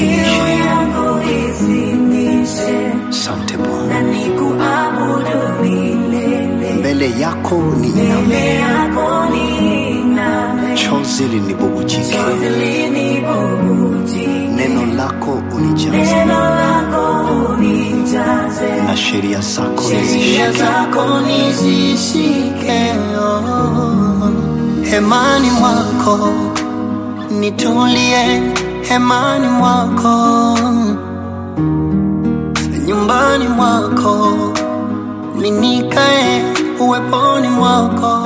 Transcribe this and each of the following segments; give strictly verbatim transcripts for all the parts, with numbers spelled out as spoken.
izidishe. Asante Bwana. Na nikuabudu milele. Mbele yako niname. Mbele yako niname. Chozi linibubujike. Chozi linibubujike. Neno lako unijaze. Neno lako unijaze. Na sheria zako nizishike. Sheria zako nizishike. Hemani mwako nitulie, hemani mwako, nyumbani mwako ninikae, uweponi mwako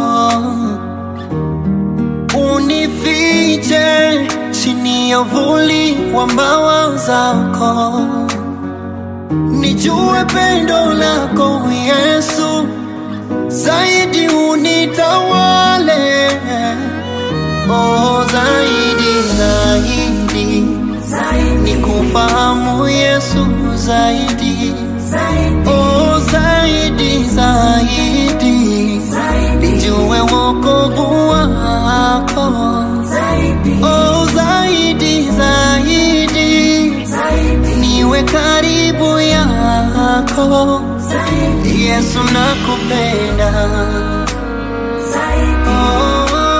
unifiche chini ya uvuli wa mbawa zako, nijue pendo lako Yesu, zaidi unitawale. Oh, zaidi, zaidi, zaidi, nikufahamu Yesu, zaidi, zaidi, oh, zaidi, zaidi, zaidi, nijue wokovu wako, zaidi, oh, zaidi, zaidi, zaidi, niwe karibu yako, zaidi, Yesu nakupenda, zaidi, oh,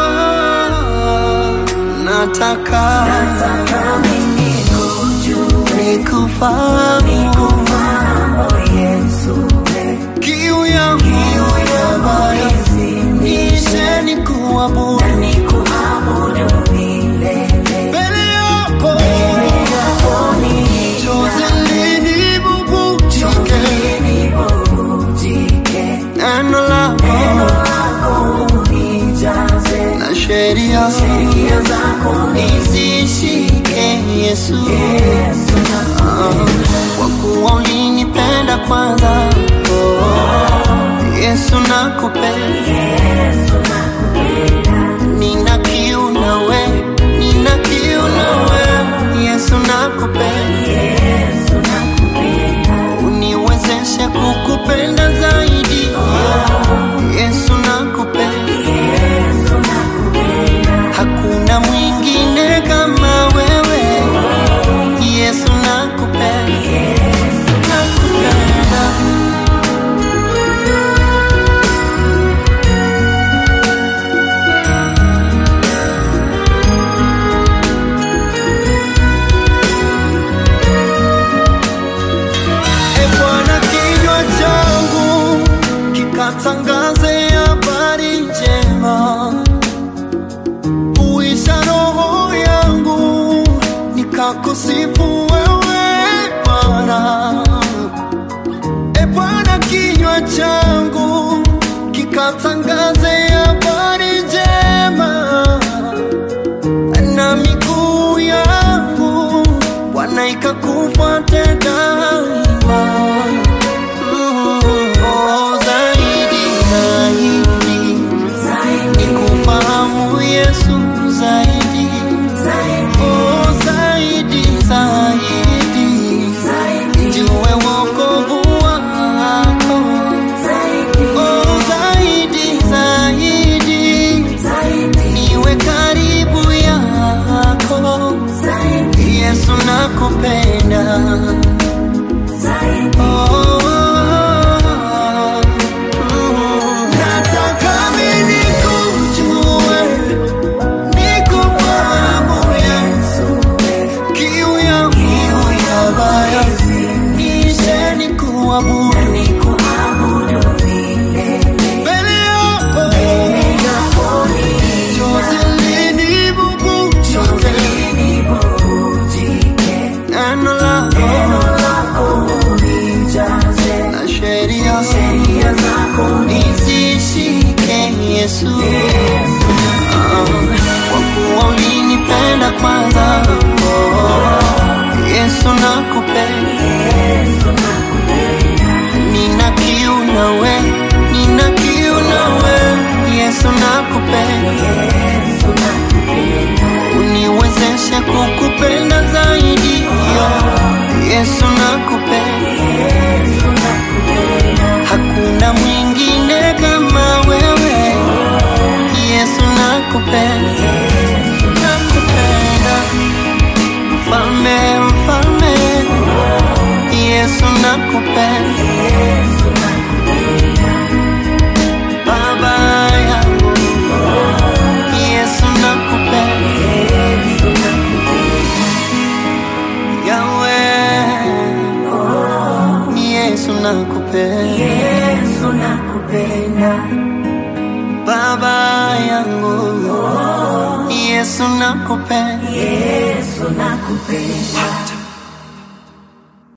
nataka, nataka mimi kujue, nikufahamu, nikufahamu Yesu, kiu yangu, kiu yangu nishe nikuabudu, na nikuabudu milele. Mbele yako, mbele yako ni chozi linibubujike, linibubujike. Neno lako, neno lako unijaze. Na sheria, sheria zako nizishike Yesu, Yesu kwa kuwa ulinipenda kwanza. Oh, Yesu nakupenda, Yesu nakupenda. Nina kiu nawe, nina kiu nawe, Yesu nakupenda, Yesu nakupenda. Uniwezeshe kukupenda zaidi. Oh, Yesu nakupenda, Yesu nakupenda. Hakuna mwingine kama wewe, Yesu nakupenda, Yesu nakupenda. E Bwana, kinywa changu kikatangaze habari njema, uisha roho yangu nikakusifu wewe Bwana. E Bwana, kinywa changu kikatangaze habari njema, na miguu yangu Bwana ikakufuate daima. Mm, oh, zaidi, zaidi, zaidi, nikufahamu Yesu, zaidi, zaidi, oh, zaidi, zaidi, zaidi, nijue wokovu wako, zaidi, oh, zaidi, zaidi, zaidi, niwe karibu yako, zaidi, Yesu nakupenda, zaidi, oh, nataka mimi nikujue, nikufahamu Yesu, kiu yangu, kiu yangu nishe nikuabudu, na nikuabudu milele. Mbele yako, mbele yako ni chozi linibubujike, linibubujike. Neno lako, neno lako unijaze. Na sheria, sheria zako nizishike Yesu, Yesu kwa kuwa ulinipenda kwanza. Oh, Yesu nakupenda, Yesu nakupenda. Nina kiu nawe, nina kiu nawe, Yesu nakupenda, Yesu nakupenda. Uniwezeshe kukupenda zaidi. Oh, Yesu nakupenda, Yesu nakupenda. Hakuna mwingine kama wewe, Yesu nakupenda, Yesu nakupenda. Mfalme, mfalme. nakupenda, Yesu nakupenda, Baba yangu, oh, Yesu nakupenda, Yesu nakupenda.